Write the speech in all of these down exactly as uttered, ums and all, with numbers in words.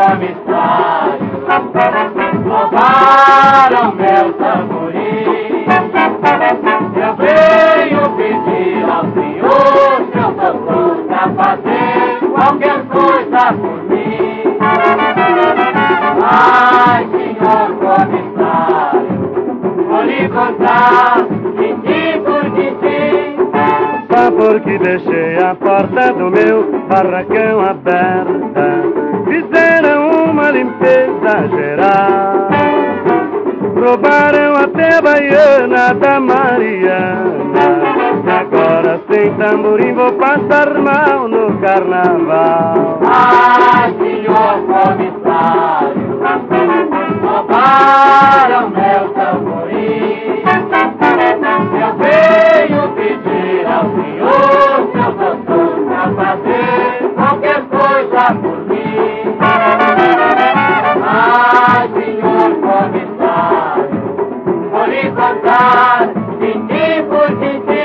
comissário, roubaram meu tamborim. Eu venho pedir ao senhor se eu sou pronto a fazer qualquer coisa por mim. Ai, senhor comissário, vou lhe contar tintim por tintim. Só porque deixei a porta do meu barracão aberta, fizeram uma limpeza geral, roubaram até a baiana da Mariana, e agora sem tamborim vou passar mal no carnaval. Ai, senhor comissário, roubaram meu tamborim. Eu venho pedir ao senhor se eu sou pronto a fazer qualquer coisa por mim. Ai, senhor comissário, vou lhe contar tintim por tintim.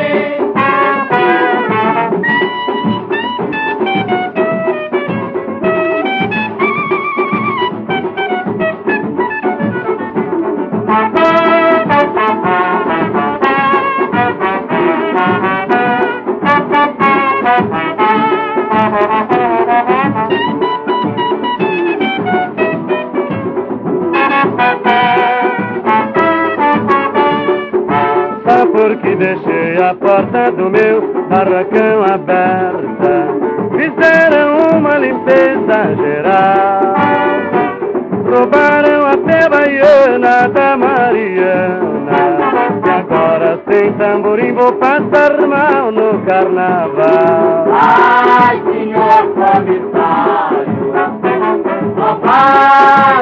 Só porque deixei a porta do meu barracão aberta, fizeram uma limpeza geral, roubaram até a baiana da Mariana, e agora sem tamborim vou passar mal no carnaval. Ai, senhor comissário, roubaram